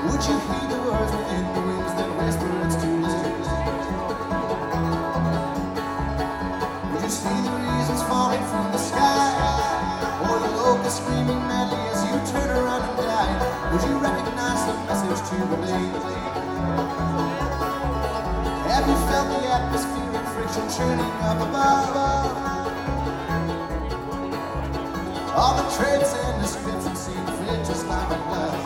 Would you heed the words within the winds that whisper it's too late? Would you see the reasons falling from the sky? Or the locusts screaming madly as you turn around and die? Would you recognize the message to relay? Have you felt the atmospheric friction churning up above? All the traits and descriptions seem fit just like a glove.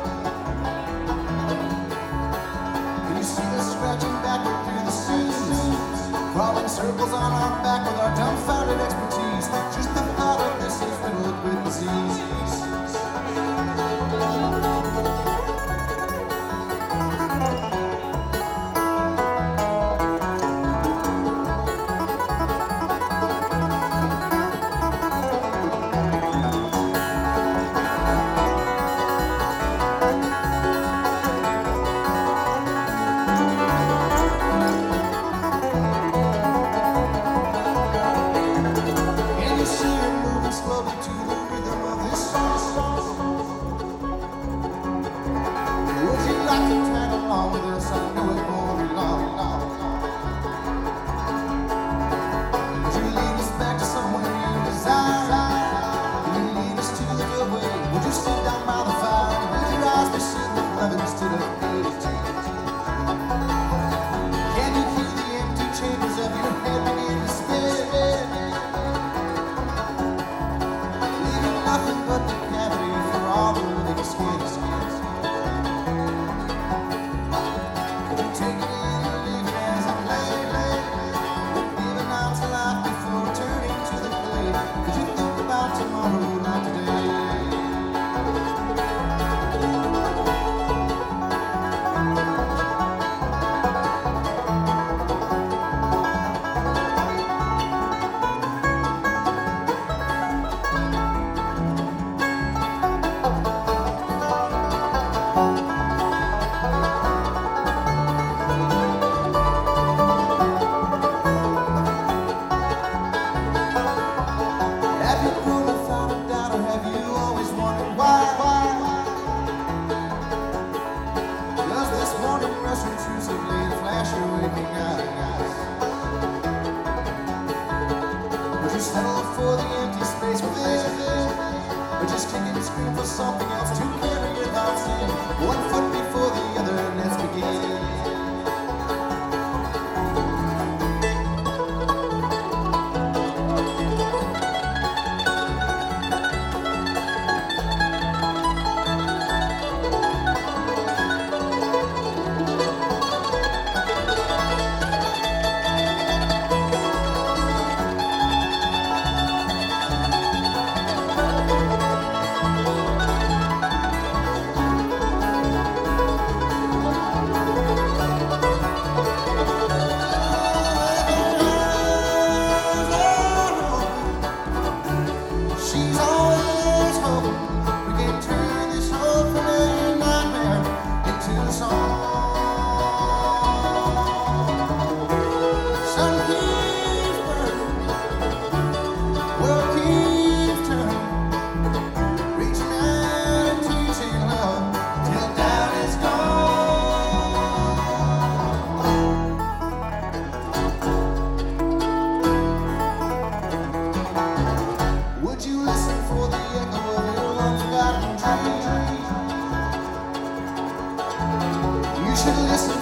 Can you see us scratching backward through the seas, crawling circles on our back with our dumbfounded expertise? Just the thought of this is riddled with disease. For the empty space within, or just kick and scream for something else to carry your thoughts in. One foot before the other, let's begin. You should listen.